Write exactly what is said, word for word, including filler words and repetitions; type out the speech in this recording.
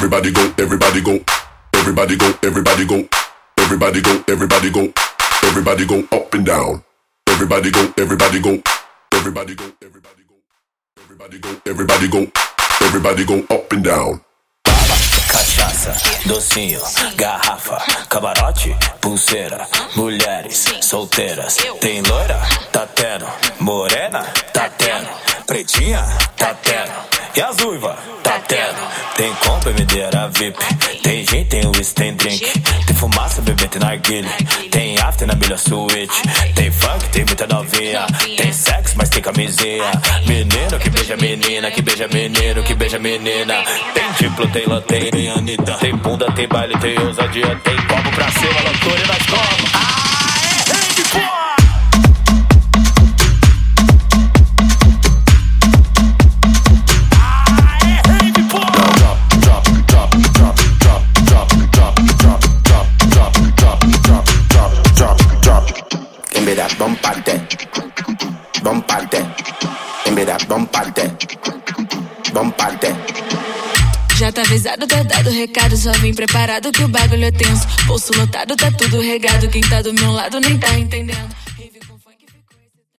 everybody go, everybody go, everybody go, everybody go, everybody go, everybody go, everybody go up and down. Everybody go, everybody go, everybody go, everybody go, everybody go, everybody go, everybody go up and down. Cachaça, docinho, garrafa, camarote, pulseira, mulheres solteiras. Tem loira? Tá tendo. Morena? Tá tendo. Pretinha? Tá tendo. E as uivas? Tá tendo. Tem compra, medeira V I P. Tem gin, tem whisky, tem drink. Tem fumaça, bebê, tem narguilha. Tem after na melhor suíte. Tem funk, tem muita novinha. Tem sexo, mas tem camisinha. Menino que beija menina, que beija menino, que beija menina. Tem diplo, tem loteria, tem Anitta. Tem bunda, tem baile, tem ousadia. Tem copo pra cima, loucura e nós como. Ah, é rede, pô! Bombarte, bombarte, em vez da bombarte, bombarte. Já tá avisado, tá dado recado, só vim preparado que o bagulho é tenso. Bolso lotado, tá tudo regado, quem tá do meu lado nem tá entendendo.